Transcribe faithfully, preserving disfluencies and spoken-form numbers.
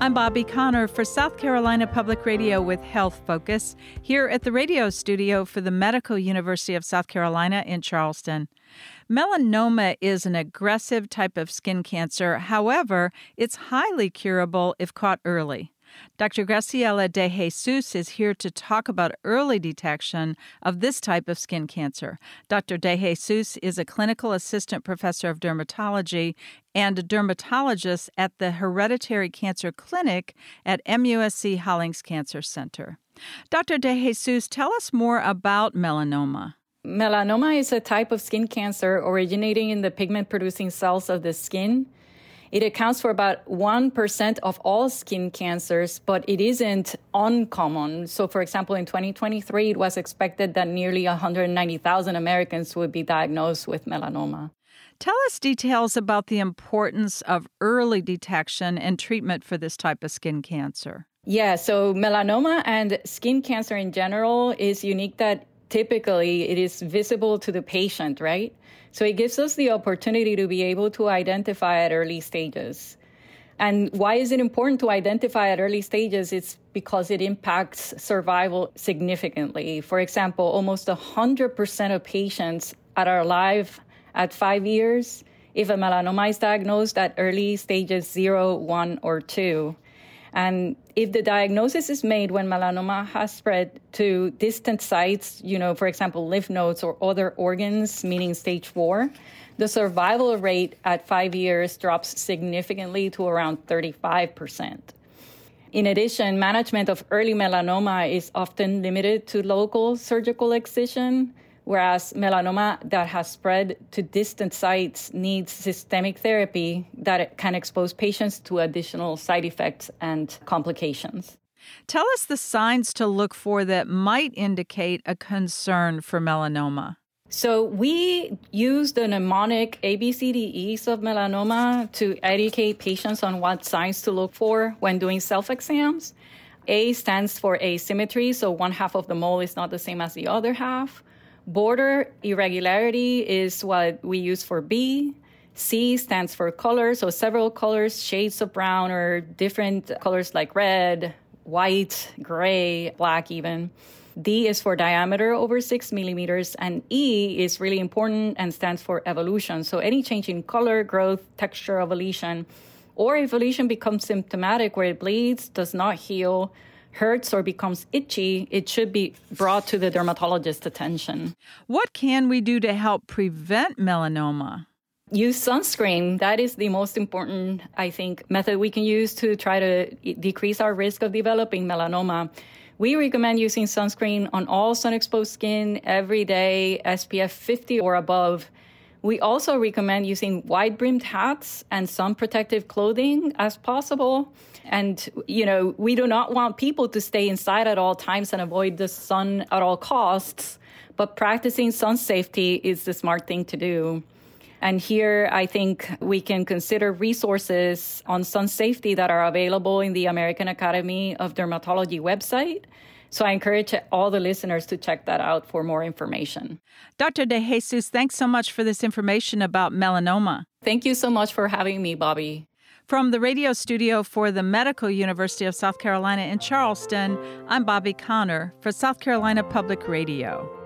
I'm Bobby Connor for South Carolina Public Radio with Health Focus, here at the radio studio for the Medical University of South Carolina in Charleston. Melanoma is an aggressive type of skin cancer. However, it's highly curable if caught early. Doctor Graciela De Jesus is here to talk about early detection of this type of skin cancer. Doctor De Jesus is a clinical assistant professor of dermatology and a dermatologist at the Hereditary Cancer Clinic at M U S C Hollings Cancer Center. Doctor De Jesus, tell us more about melanoma. Melanoma is a type of skin cancer originating in the pigment-producing cells of the skin. It accounts for about one percent of all skin cancers, but it isn't uncommon. So, for example, in twenty twenty-three, it was expected that nearly one hundred ninety thousand Americans would be diagnosed with melanoma. Tell us details about the importance of early detection and treatment for this type of skin cancer. Yeah, so melanoma and skin cancer in general is unique that typically it is visible to the patient, right? So it gives us the opportunity to be able to identify at early stages. And why is it important to identify at early stages? It's because it impacts survival significantly. For example, almost one hundred percent of patients are alive at five years if a melanoma is diagnosed at early stages zero, one, or two. And if the diagnosis is made when melanoma has spread to distant sites, you know, for example, lymph nodes or other organs, meaning stage four, the survival rate at five years drops significantly to around thirty-five percent. In addition, management of early melanoma is often limited to local surgical excision, whereas melanoma that has spread to distant sites needs systemic therapy that can expose patients to additional side effects and complications. Tell us the signs to look for that might indicate a concern for melanoma. So we use the mnemonic A B C D Es of melanoma to educate patients on what signs to look for when doing self-exams. A stands for asymmetry, so one half of the mole is not the same as the other half. Border irregularity is what we use for B. C stands for color, so several colors, shades of brown or different colors like red, white, gray, black even. D is for diameter over six millimeters, and E is really important and stands for evolution. So any change in color, growth, texture of a lesion, or if a lesion becomes symptomatic where it bleeds, does not heal, hurts or becomes itchy, it should be brought to the dermatologist's attention. What can we do to help prevent melanoma? Use sunscreen. That is the most important, I think, method we can use to try to decrease our risk of developing melanoma. We recommend using sunscreen on all sun-exposed skin every day, S P F fifty or above. We also recommend using wide-brimmed hats and sun protective clothing as possible. And, you know, we do not want people to stay inside at all times and avoid the sun at all costs, but practicing sun safety is the smart thing to do. And here, I think we can consider resources on sun safety that are available in the American Academy of Dermatology website. So I encourage all the listeners to check that out for more information. Doctor De Jesus, thanks so much for this information about melanoma. Thank you so much for having me, Bobby. From the radio studio for the Medical University of South Carolina in Charleston, I'm Bobby Connor for South Carolina Public Radio.